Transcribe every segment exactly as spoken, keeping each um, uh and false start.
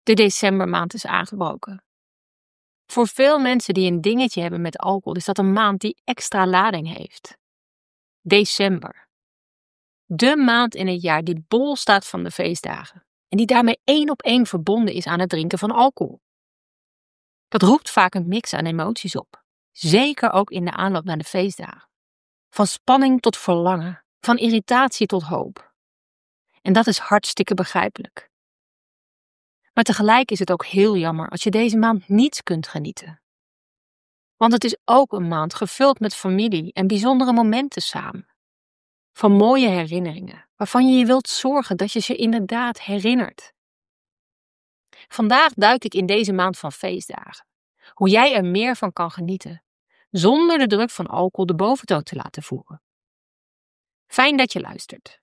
De decembermaand is aangebroken. Voor veel mensen die een dingetje hebben met alcohol is dat een maand die extra lading heeft. December. De maand in het jaar die bol staat van de feestdagen en die daarmee één op één verbonden is aan het drinken van alcohol. Dat roept vaak een mix aan emoties op, zeker ook in de aanloop naar de feestdagen. Van spanning tot verlangen, van irritatie tot hoop. En dat is hartstikke begrijpelijk. Maar tegelijk is het ook heel jammer als je deze maand niet kunt genieten. Want het is ook een maand gevuld met familie en bijzondere momenten samen. Van mooie herinneringen, waarvan je je wilt zorgen dat je ze inderdaad herinnert. Vandaag duik ik in deze maand van feestdagen. Hoe jij er meer van kan genieten, zonder de druk van alcohol de boventoon te laten voeren. Fijn dat je luistert.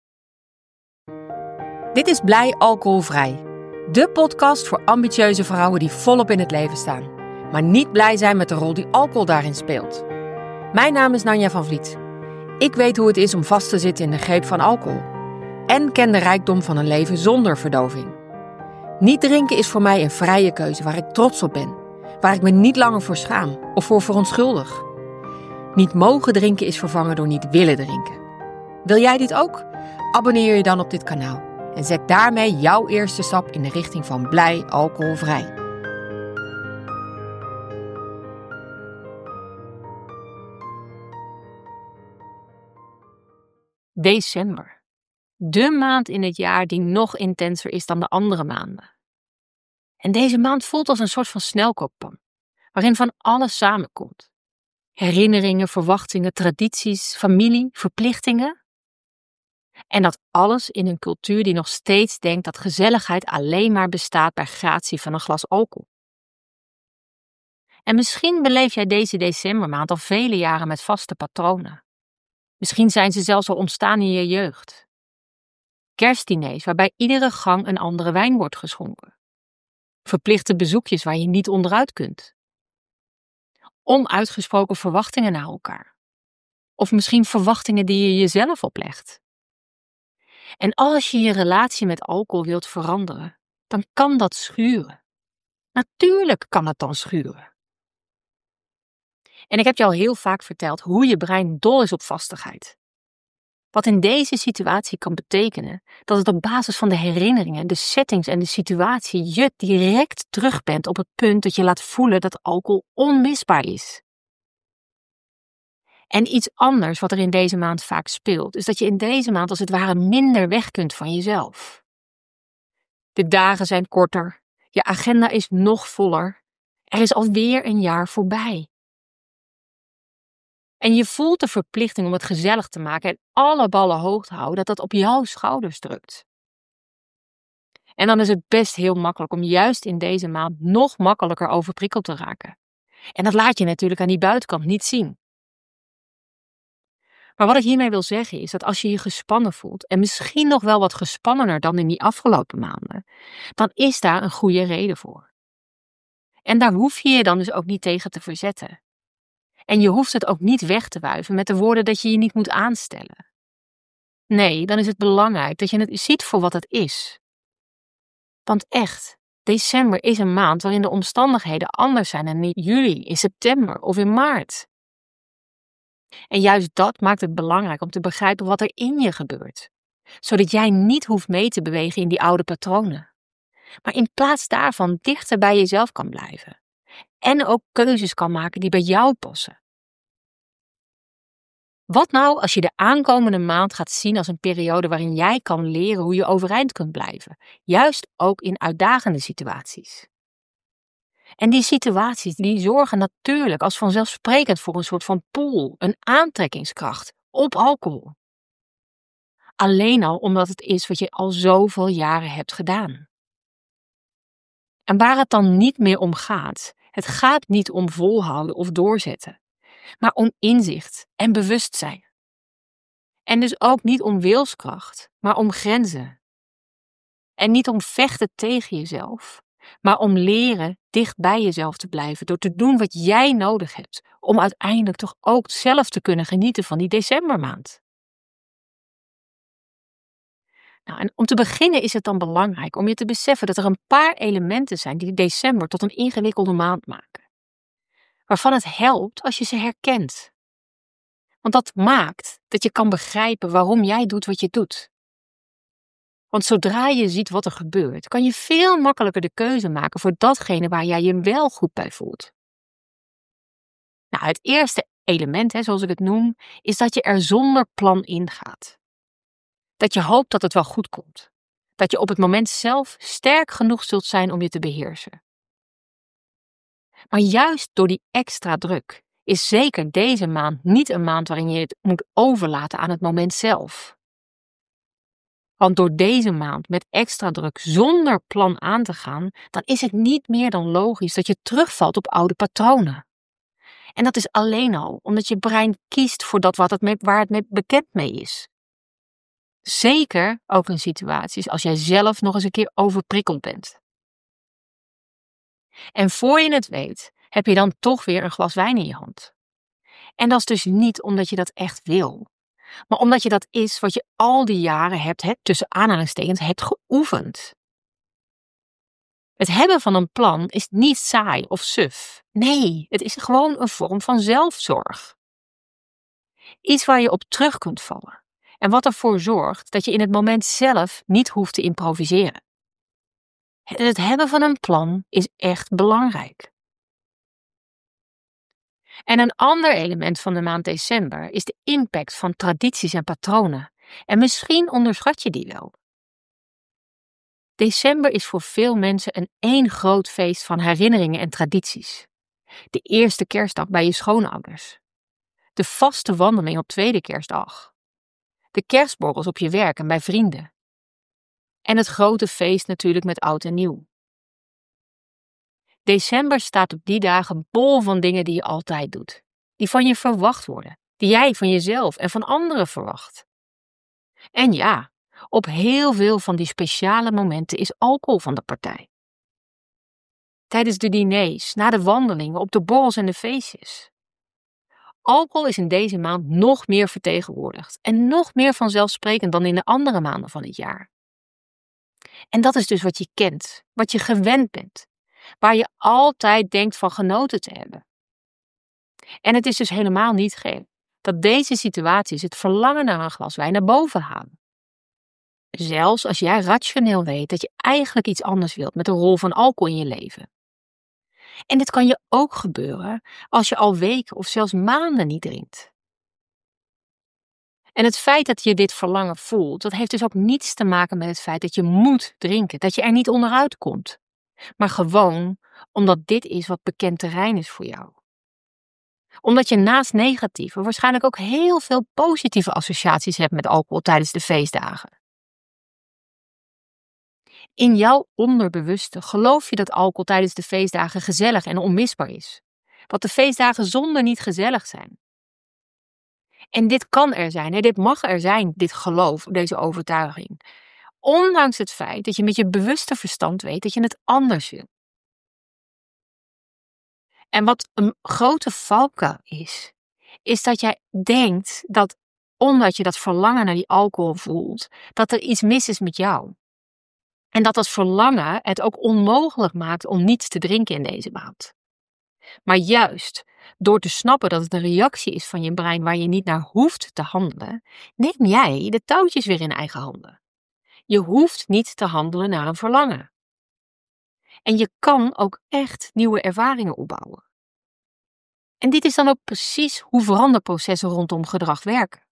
Dit is Blij Alcoholvrij. De podcast voor ambitieuze vrouwen die volop in het leven staan, maar niet blij zijn met de rol die alcohol daarin speelt. Mijn naam is Nanja van Vliet. Ik weet hoe het is om vast te zitten in de greep van alcohol. En ken de rijkdom van een leven zonder verdoving. Niet drinken is voor mij een vrije keuze waar ik trots op ben. Waar ik me niet langer voor schaam of voor verontschuldig. Niet mogen drinken is vervangen door niet willen drinken. Wil jij dit ook? Abonneer je dan op dit kanaal. En zet daarmee jouw eerste stap in de richting van blij alcoholvrij. December. De maand in het jaar die nog intenser is dan de andere maanden. En deze maand voelt als een soort van snelkookpan, waarin van alles samenkomt. Herinneringen, verwachtingen, tradities, familie, verplichtingen. En dat alles in een cultuur die nog steeds denkt dat gezelligheid alleen maar bestaat bij gratie van een glas alcohol. En misschien beleef jij deze decembermaand al vele jaren met vaste patronen. Misschien zijn ze zelfs al ontstaan in je jeugd. Kerstdiners waarbij iedere gang een andere wijn wordt geschonken. Verplichte bezoekjes waar je niet onderuit kunt. Onuitgesproken verwachtingen naar elkaar. Of misschien verwachtingen die je jezelf oplegt. En als je je relatie met alcohol wilt veranderen, dan kan dat schuren. Natuurlijk kan het dan schuren. En ik heb je al heel vaak verteld hoe je brein dol is op vastigheid. Wat in deze situatie kan betekenen dat het op basis van de herinneringen, de settings en de situatie je direct terug bent op het punt dat je laat voelen dat alcohol onmisbaar is. En iets anders wat er in deze maand vaak speelt, is dat je in deze maand als het ware minder weg kunt van jezelf. De dagen zijn korter, je agenda is nog voller, er is alweer een jaar voorbij. En je voelt de verplichting om het gezellig te maken en alle ballen hoog te houden, dat dat op jouw schouders drukt. En dan is het best heel makkelijk om juist in deze maand nog makkelijker overprikkeld te raken. En dat laat je natuurlijk aan die buitenkant niet zien. Maar wat ik hiermee wil zeggen is dat als je je gespannen voelt, en misschien nog wel wat gespannener dan in die afgelopen maanden, dan is daar een goede reden voor. En daar hoef je je dan dus ook niet tegen te verzetten. En je hoeft het ook niet weg te wuiven met de woorden dat je je niet moet aanstellen. Nee, dan is het belangrijk dat je het ziet voor wat het is. Want echt, december is een maand waarin de omstandigheden anders zijn dan in juli, in september of in maart. En juist dat maakt het belangrijk om te begrijpen wat er in je gebeurt. Zodat jij niet hoeft mee te bewegen in die oude patronen. Maar in plaats daarvan dichter bij jezelf kan blijven. En ook keuzes kan maken die bij jou passen. Wat nou als je de aankomende maand gaat zien als een periode waarin jij kan leren hoe je overeind kunt blijven. Juist ook in uitdagende situaties. En die situaties die zorgen natuurlijk als vanzelfsprekend voor een soort van pull, een aantrekkingskracht op alcohol. Alleen al omdat het is wat je al zoveel jaren hebt gedaan. En waar het dan niet meer om gaat, het gaat niet om volhouden of doorzetten, maar om inzicht en bewustzijn. En dus ook niet om wilskracht, maar om grenzen. En niet om vechten tegen jezelf, maar om leren dicht bij jezelf te blijven door te doen wat jij nodig hebt om uiteindelijk toch ook zelf te kunnen genieten van die decembermaand. Nou, en om te beginnen is het dan belangrijk om je te beseffen dat er een paar elementen zijn die december tot een ingewikkelde maand maken. Waarvan het helpt als je ze herkent. Want dat maakt dat je kan begrijpen waarom jij doet wat je doet. Want zodra je ziet wat er gebeurt, kan je veel makkelijker de keuze maken voor datgene waar jij je wel goed bij voelt. Nou, het eerste element, hè, zoals ik het noem, is dat je er zonder plan ingaat. Dat je hoopt dat het wel goed komt. Dat je op het moment zelf sterk genoeg zult zijn om je te beheersen. Maar juist door die extra druk is zeker deze maand niet een maand waarin je het moet overlaten aan het moment zelf. Want door deze maand met extra druk zonder plan aan te gaan, dan is het niet meer dan logisch dat je terugvalt op oude patronen. En dat is alleen al omdat je brein kiest voor dat wat het mee, waar het mee bekend mee is. Zeker ook in situaties als jij zelf nog eens een keer overprikkeld bent. En voor je het weet, heb je dan toch weer een glas wijn in je hand. En dat is dus niet omdat je dat echt wil, maar omdat je dat is wat je al die jaren hebt, hebt tussen aanhalingstekens, hebt geoefend. Het hebben van een plan is niet saai of suf. Nee, het is gewoon een vorm van zelfzorg. Iets waar je op terug kunt vallen. En wat ervoor zorgt dat je in het moment zelf niet hoeft te improviseren. Het hebben van een plan is echt belangrijk. En een ander element van de maand december is de impact van tradities en patronen. En misschien onderschat je die wel. December is voor veel mensen een één groot feest van herinneringen en tradities. De eerste kerstdag bij je schoonouders. De vaste wandeling op tweede kerstdag. De kerstborrels op je werk en bij vrienden. En het grote feest natuurlijk met oud en nieuw. December staat op die dagen bol van dingen die je altijd doet. Die van je verwacht worden. Die jij van jezelf en van anderen verwacht. En ja, op heel veel van die speciale momenten is alcohol van de partij. Tijdens de diners, na de wandelingen, op de borrels en de feestjes. Alcohol is in deze maand nog meer vertegenwoordigd en nog meer vanzelfsprekend dan in de andere maanden van het jaar. En dat is dus wat je kent, wat je gewend bent, waar je altijd denkt van genoten te hebben. En het is dus helemaal niet gek dat deze situaties het verlangen naar een glas wijn naar boven halen. Zelfs als jij rationeel weet dat je eigenlijk iets anders wilt met de rol van alcohol in je leven. En dit kan je ook gebeuren als je al weken of zelfs maanden niet drinkt. En het feit dat je dit verlangen voelt, dat heeft dus ook niets te maken met het feit dat je moet drinken, dat je er niet onderuit komt. Maar gewoon omdat dit is wat bekend terrein is voor jou. Omdat je naast negatieve waarschijnlijk ook heel veel positieve associaties hebt met alcohol tijdens de feestdagen. In jouw onderbewuste geloof je dat alcohol tijdens de feestdagen gezellig en onmisbaar is. Dat de feestdagen zonder niet gezellig zijn. En dit kan er zijn, hè? Dit mag er zijn, dit geloof, deze overtuiging. Ondanks het feit dat je met je bewuste verstand weet dat je het anders wil. En wat een grote valkuil is, is dat jij denkt dat omdat je dat verlangen naar die alcohol voelt, dat er iets mis is met jou. En dat dat verlangen het ook onmogelijk maakt om niets te drinken in deze maand. Maar juist door te snappen dat het een reactie is van je brein waar je niet naar hoeft te handelen, neem jij de touwtjes weer in eigen handen. Je hoeft niet te handelen naar een verlangen. En je kan ook echt nieuwe ervaringen opbouwen. En dit is dan ook precies hoe veranderprocessen rondom gedrag werken.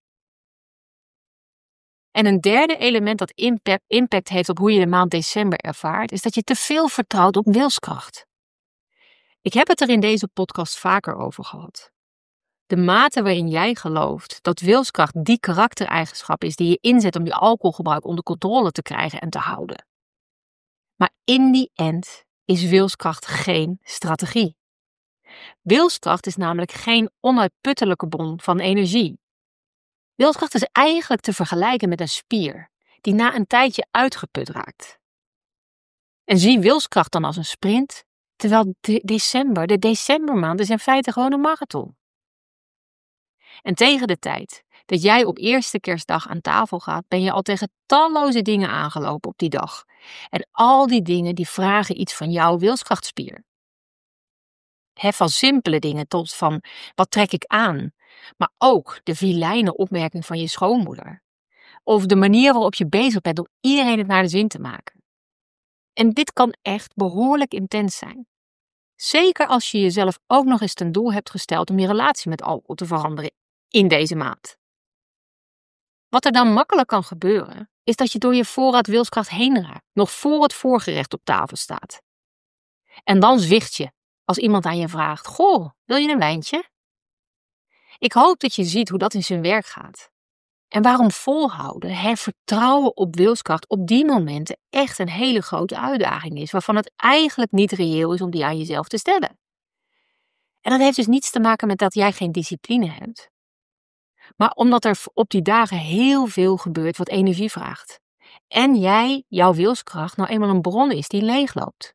En een derde element dat impact, impact heeft op hoe je de maand december ervaart, is dat je te veel vertrouwt op wilskracht. Ik heb het er in deze podcast vaker over gehad. De mate waarin jij gelooft dat wilskracht die karaktereigenschap is die je inzet om je alcoholgebruik onder controle te krijgen en te houden. Maar in die end is wilskracht geen strategie. Wilskracht is namelijk geen onuitputtelijke bron van energie. Wilskracht is eigenlijk te vergelijken met een spier die na een tijdje uitgeput raakt. En zie wilskracht dan als een sprint, terwijl de december, de decembermaand is in feite gewoon een marathon. En tegen de tijd dat jij op eerste kerstdag aan tafel gaat, ben je al tegen talloze dingen aangelopen op die dag. En al die dingen die vragen iets van jouw wilskrachtspier. He, van simpele dingen tot van wat trek ik aan. Maar ook de vilijne opmerking van je schoonmoeder. Of de manier waarop je bezig bent om iedereen het naar de zin te maken. En dit kan echt behoorlijk intens zijn. Zeker als je jezelf ook nog eens ten doel hebt gesteld om je relatie met alcohol te veranderen in deze maand. Wat er dan makkelijk kan gebeuren, is dat je door je voorraad wilskracht heen raakt, nog voor het voorgerecht op tafel staat. En dan zwicht je als iemand aan je vraagt, goh, wil je een wijntje? Ik hoop dat je ziet hoe dat in zijn werk gaat. En waarom volhouden, hè, vertrouwen op wilskracht op die momenten echt een hele grote uitdaging is, waarvan het eigenlijk niet reëel is om die aan jezelf te stellen. En dat heeft dus niets te maken met dat jij geen discipline hebt. Maar omdat er op die dagen heel veel gebeurt wat energie vraagt. En jij, jouw wilskracht, nou eenmaal een bron is die leegloopt.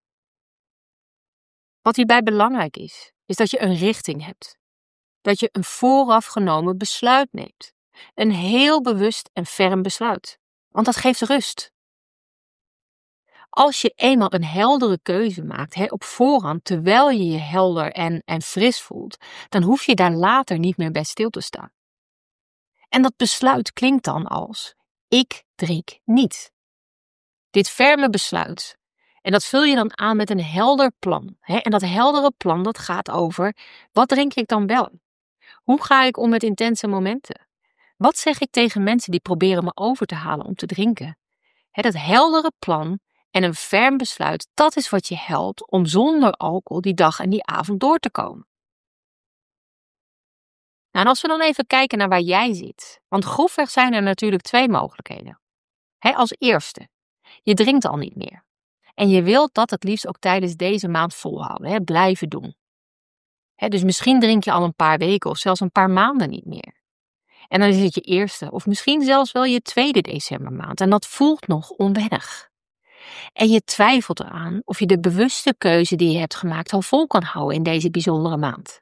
Wat hierbij belangrijk is, is dat je een richting hebt. Dat je een vooraf genomen besluit neemt. Een heel bewust en ferm besluit. Want dat geeft rust. Als je eenmaal een heldere keuze maakt, hè, op voorhand, terwijl je je helder en, en fris voelt, dan hoef je daar later niet meer bij stil te staan. En dat besluit klinkt dan als, ik drink niet. Dit ferme besluit. En dat vul je dan aan met een helder plan. Hè? En dat heldere plan dat gaat over, wat drink ik dan wel? Hoe ga ik om met intense momenten? Wat zeg ik tegen mensen die proberen me over te halen om te drinken? Hè, dat heldere plan en een ferm besluit, dat is wat je helpt om zonder alcohol die dag en die avond door te komen. Nou, en als we dan even kijken naar waar jij zit. Want grofweg zijn er natuurlijk twee mogelijkheden. Hè, als eerste, je drinkt al niet meer. En je wilt dat het liefst ook tijdens deze maand volhouden, hè, blijven doen. Hè, dus misschien drink je al een paar weken of zelfs een paar maanden niet meer. En dan is het je eerste of misschien zelfs wel je tweede decembermaand. En dat voelt nog onwennig. En je twijfelt eraan of je de bewuste keuze die je hebt gemaakt al vol kan houden in deze bijzondere maand.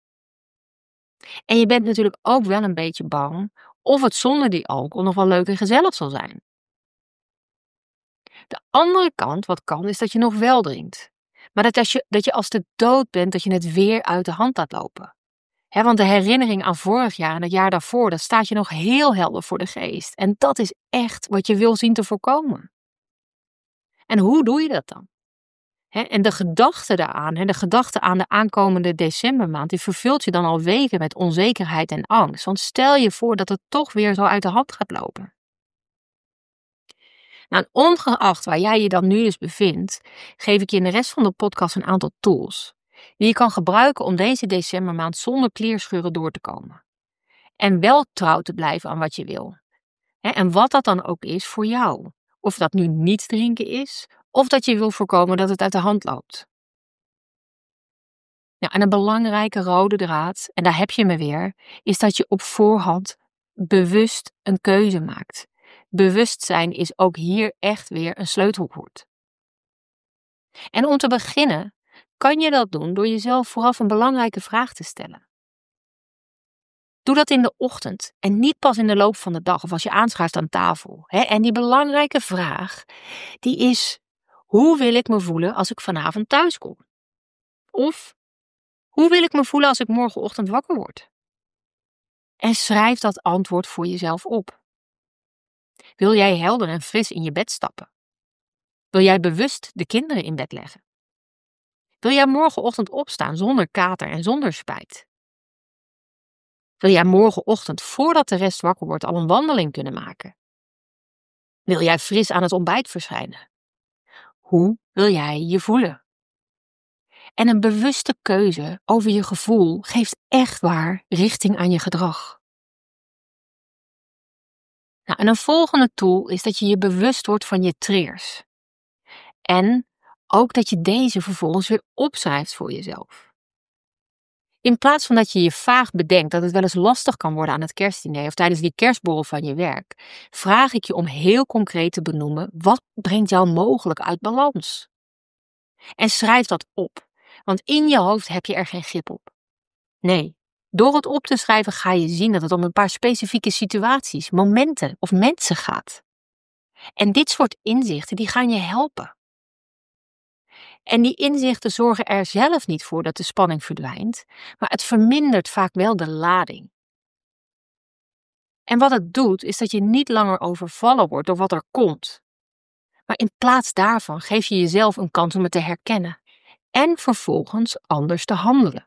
En je bent natuurlijk ook wel een beetje bang of het zonder die alcohol nog wel leuk en gezellig zal zijn. De andere kant wat kan is dat je nog wel drinkt. Maar dat, als je, dat je als de dood bent dat je het weer uit de hand laat lopen. He, want de herinnering aan vorig jaar en het jaar daarvoor, dat staat je nog heel helder voor de geest. En dat is echt wat je wil zien te voorkomen. En hoe doe je dat dan? He, en de gedachte daaraan, he, de gedachte aan de aankomende decembermaand, die vervult je dan al weken met onzekerheid en angst. Want stel je voor dat het toch weer zo uit de hand gaat lopen. Nou, ongeacht waar jij je dan nu dus bevindt, geef ik je in de rest van de podcast een aantal tools die je kan gebruiken om deze decembermaand zonder kleerscheuren door te komen. En wel trouw te blijven aan wat je wil. En wat dat dan ook is voor jou. Of dat nu niet drinken is, of dat je wil voorkomen dat het uit de hand loopt. Ja, en een belangrijke rode draad, en daar heb je me weer, is dat je op voorhand bewust een keuze maakt. Bewustzijn is ook hier echt weer een sleutelwoord. En om te beginnen kan je dat doen door jezelf vooraf een belangrijke vraag te stellen. Doe dat in de ochtend en niet pas in de loop van de dag of als je aanschuift aan tafel. En die belangrijke vraag, die is, hoe wil ik me voelen als ik vanavond thuis kom? Of, hoe wil ik me voelen als ik morgenochtend wakker word? En schrijf dat antwoord voor jezelf op. Wil jij helder en fris in je bed stappen? Wil jij bewust de kinderen in bed leggen? Wil jij morgenochtend opstaan zonder kater en zonder spijt? Wil jij morgenochtend voordat de rest wakker wordt al een wandeling kunnen maken? Wil jij fris aan het ontbijt verschijnen? Hoe wil jij je voelen? En een bewuste keuze over je gevoel geeft echt waar richting aan je gedrag. Nou, en een volgende tool is dat je je bewust wordt van je triggers. En ook dat je deze vervolgens weer opschrijft voor jezelf. In plaats van dat je je vaag bedenkt dat het wel eens lastig kan worden aan het kerstdiner of tijdens die kerstborrel van je werk, vraag ik je om heel concreet te benoemen wat brengt jou mogelijk uit balans. En schrijf dat op, want in je hoofd heb je er geen grip op. Nee, Door het op te schrijven ga je zien dat het om een paar specifieke situaties, momenten of mensen gaat. En dit soort inzichten die gaan je helpen. En die inzichten zorgen er zelf niet voor dat de spanning verdwijnt, maar het vermindert vaak wel de lading. En wat het doet, is dat je niet langer overvallen wordt door wat er komt. Maar in plaats daarvan geef je jezelf een kans om het te herkennen en vervolgens anders te handelen.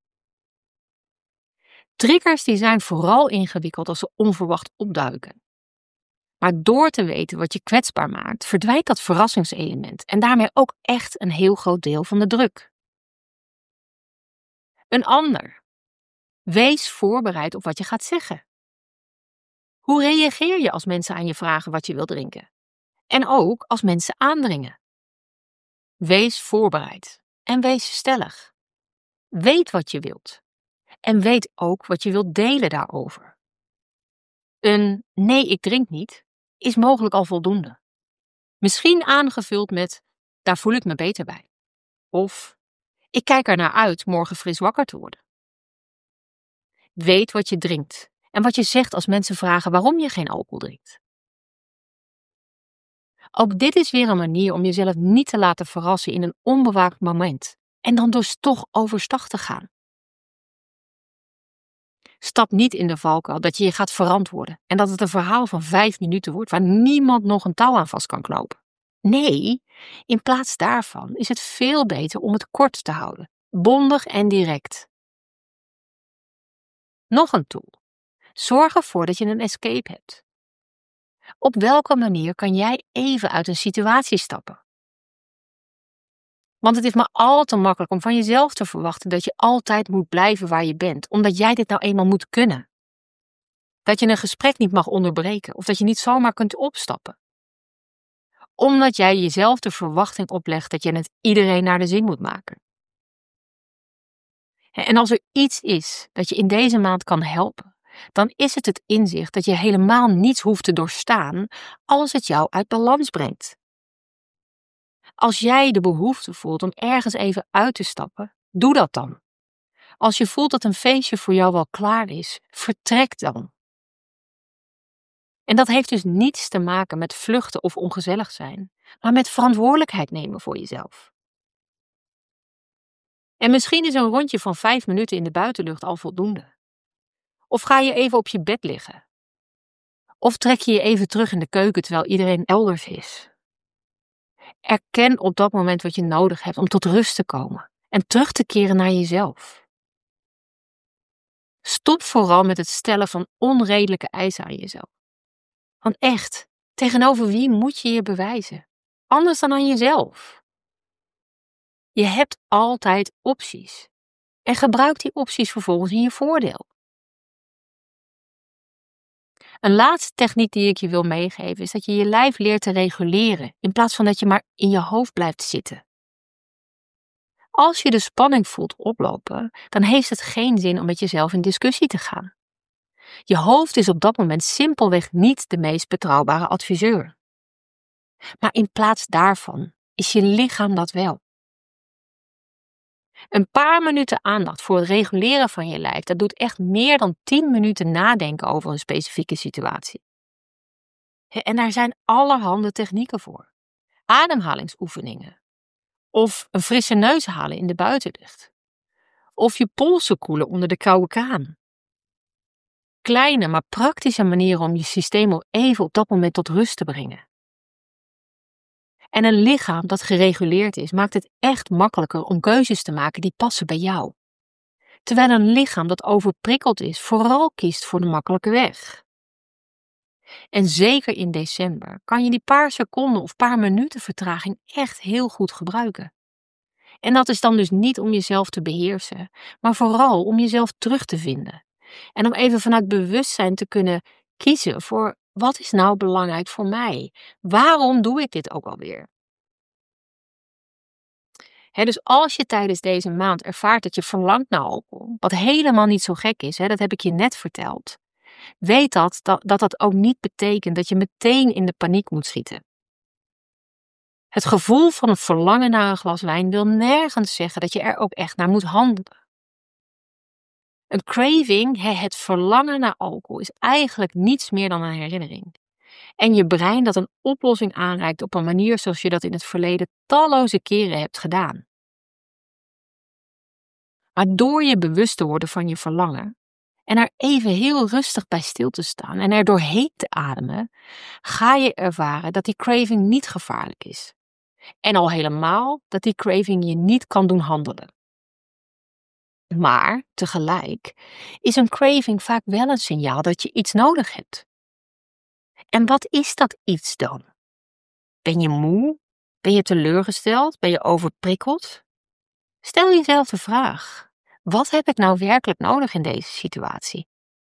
Triggers die zijn vooral ingewikkeld als ze onverwacht opduiken. Maar door te weten wat je kwetsbaar maakt, verdwijnt dat verrassingselement en daarmee ook echt een heel groot deel van de druk. Een ander. Wees voorbereid op wat je gaat zeggen. Hoe reageer je als mensen aan je vragen wat je wilt drinken? En ook als mensen aandringen. Wees voorbereid en wees stellig. Weet wat je wilt. En weet ook wat je wilt delen daarover. Een nee, ik drink niet is mogelijk al voldoende. Misschien aangevuld met daar voel ik me beter bij. Of ik kijk er naar uit morgen fris wakker te worden. Weet wat je drinkt en wat je zegt als mensen vragen waarom je geen alcohol drinkt. Ook dit is weer een manier om jezelf niet te laten verrassen in een onbewaakt moment en dan dus toch overstag te gaan. Stap niet in de valkuil dat je je gaat verantwoorden en dat het een verhaal van vijf minuten wordt waar niemand nog een touw aan vast kan knopen. Nee, in plaats daarvan is het veel beter om het kort te houden, bondig en direct. Nog een tool. Zorg ervoor dat je een escape hebt. Op welke manier kan jij even uit een situatie stappen? Want het is maar al te makkelijk om van jezelf te verwachten dat je altijd moet blijven waar je bent, omdat jij dit nou eenmaal moet kunnen. Dat je een gesprek niet mag onderbreken of dat je niet zomaar kunt opstappen. Omdat jij jezelf de verwachting oplegt dat je het iedereen naar de zin moet maken. En als er iets is dat je in deze maand kan helpen, dan is het het inzicht dat je helemaal niets hoeft te doorstaan als het jou uit balans brengt. Als jij de behoefte voelt om ergens even uit te stappen, doe dat dan. Als je voelt dat een feestje voor jou wel klaar is, vertrek dan. En dat heeft dus niets te maken met vluchten of ongezellig zijn, maar met verantwoordelijkheid nemen voor jezelf. En misschien is een rondje van vijf minuten in de buitenlucht al voldoende. Of ga je even op je bed liggen. Of trek je je even terug in de keuken terwijl iedereen elders is. Erken op dat moment wat je nodig hebt om tot rust te komen en terug te keren naar jezelf. Stop vooral met het stellen van onredelijke eisen aan jezelf. Want echt, tegenover wie moet je je bewijzen? Anders dan aan jezelf. Je hebt altijd opties. En gebruik die opties vervolgens in je voordeel. Een laatste techniek die ik je wil meegeven is dat je je lijf leert te reguleren in plaats van dat je maar in je hoofd blijft zitten. Als je de spanning voelt oplopen, dan heeft het geen zin om met jezelf in discussie te gaan. Je hoofd is op dat moment simpelweg niet de meest betrouwbare adviseur. Maar in plaats daarvan is je lichaam dat wel. Een paar minuten aandacht voor het reguleren van je lijf, dat doet echt meer dan tien minuten nadenken over een specifieke situatie. En daar zijn allerhande technieken voor. Ademhalingsoefeningen. Of een frisse neus halen in de buitenlucht. Of je polsen koelen onder de koude kraan. Kleine, maar praktische manieren om je systeem al even op dat moment tot rust te brengen. En een lichaam dat gereguleerd is, maakt het echt makkelijker om keuzes te maken die passen bij jou. Terwijl een lichaam dat overprikkeld is, vooral kiest voor de makkelijke weg. En zeker in december kan je die paar seconden of paar minuten vertraging echt heel goed gebruiken. En dat is dan dus niet om jezelf te beheersen, maar vooral om jezelf terug te vinden. En om even vanuit bewustzijn te kunnen kiezen voor wat is nou belangrijk voor mij? Waarom doe ik dit ook alweer? He, dus als je tijdens deze maand ervaart dat je verlangt naar alcohol, wat helemaal niet zo gek is, he, dat heb ik je net verteld, weet dat, dat dat dat ook niet betekent dat je meteen in de paniek moet schieten. Het gevoel van een verlangen naar een glas wijn wil nergens zeggen dat je er ook echt naar moet handelen. Een craving, het verlangen naar alcohol, is eigenlijk niets meer dan een herinnering. En je brein dat een oplossing aanreikt op een manier zoals je dat in het verleden talloze keren hebt gedaan. Maar door je bewust te worden van je verlangen en er even heel rustig bij stil te staan en er doorheen te ademen, ga je ervaren dat die craving niet gevaarlijk is. En al helemaal dat die craving je niet kan doen handelen. Maar tegelijk is een craving vaak wel een signaal dat je iets nodig hebt. En wat is dat iets dan? Ben je moe? Ben je teleurgesteld? Ben je overprikkeld? Stel jezelf de vraag: wat heb ik nou werkelijk nodig in deze situatie?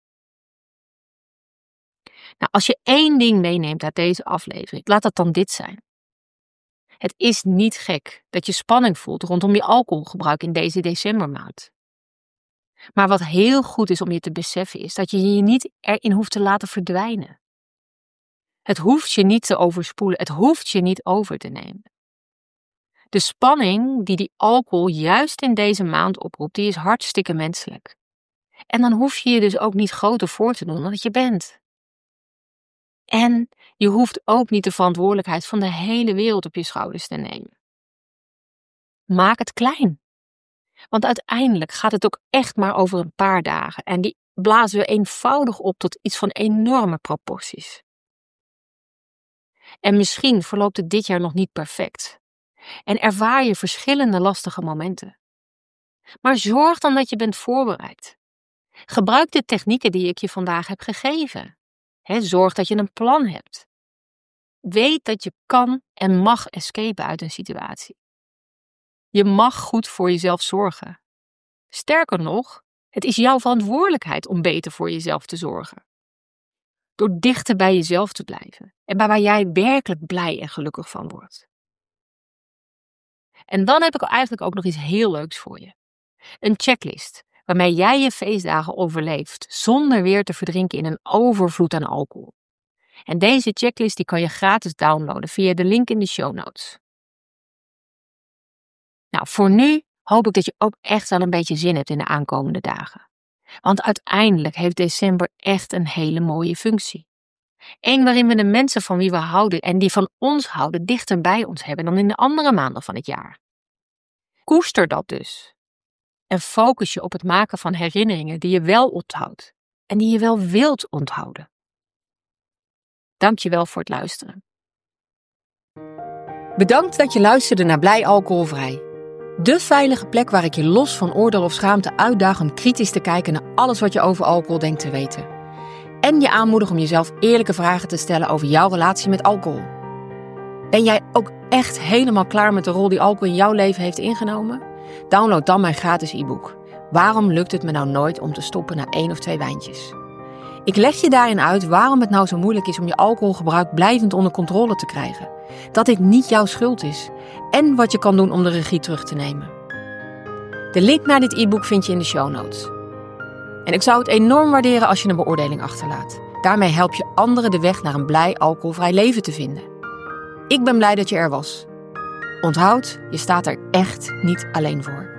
Nou, als je één ding meeneemt uit deze aflevering, laat dat dan dit zijn. Het is niet gek dat je spanning voelt rondom je alcoholgebruik in deze decembermaand. Maar wat heel goed is om je te beseffen is dat je je niet erin hoeft te laten verdwijnen. Het hoeft je niet te overspoelen, het hoeft je niet over te nemen. De spanning die die alcohol juist in deze maand oproept, die is hartstikke menselijk. En dan hoef je je dus ook niet groter voor te doen dan dat je bent. En je hoeft ook niet de verantwoordelijkheid van de hele wereld op je schouders te nemen. Maak het klein. Want uiteindelijk gaat het ook echt maar over een paar dagen. En die blazen we eenvoudig op tot iets van enorme proporties. En misschien verloopt het dit jaar nog niet perfect. En ervaar je verschillende lastige momenten. Maar zorg dan dat je bent voorbereid. Gebruik de technieken die ik je vandaag heb gegeven. He, zorg dat je een plan hebt. Weet dat je kan en mag escapen uit een situatie. Je mag goed voor jezelf zorgen. Sterker nog, het is jouw verantwoordelijkheid om beter voor jezelf te zorgen. Door dichter bij jezelf te blijven en bij waar jij werkelijk blij en gelukkig van wordt. En dan heb ik eigenlijk ook nog iets heel leuks voor je. Een checklist waarmee jij je feestdagen overleeft zonder weer te verdrinken in een overvloed aan alcohol. En deze checklist die kan je gratis downloaden via de link in de show notes. Nou, voor nu hoop ik dat je ook echt wel een beetje zin hebt in de aankomende dagen. Want uiteindelijk heeft december echt een hele mooie functie. Eén waarin we de mensen van wie we houden en die van ons houden dichter bij ons hebben dan in de andere maanden van het jaar. Koester dat dus. En focus je op het maken van herinneringen die je wel onthoudt en die je wel wilt onthouden. Dank je wel voor het luisteren. Bedankt dat je luisterde naar Blij Alcoholvrij. De veilige plek waar ik je los van oordeel of schaamte uitdaag om kritisch te kijken naar alles wat je over alcohol denkt te weten. En je aanmoedig om jezelf eerlijke vragen te stellen over jouw relatie met alcohol. Ben jij ook echt helemaal klaar met de rol die alcohol in jouw leven heeft ingenomen? Download dan mijn gratis e-book. Waarom lukt het me nou nooit om te stoppen na één of twee wijntjes? Ik leg je daarin uit waarom het nou zo moeilijk is om je alcoholgebruik blijvend onder controle te krijgen. Dat dit niet jouw schuld is. En wat je kan doen om de regie terug te nemen. De link naar dit e-book vind je in de show notes. En ik zou het enorm waarderen als je een beoordeling achterlaat. Daarmee help je anderen de weg naar een blij alcoholvrij leven te vinden. Ik ben blij dat je er was. Onthoud, je staat er echt niet alleen voor.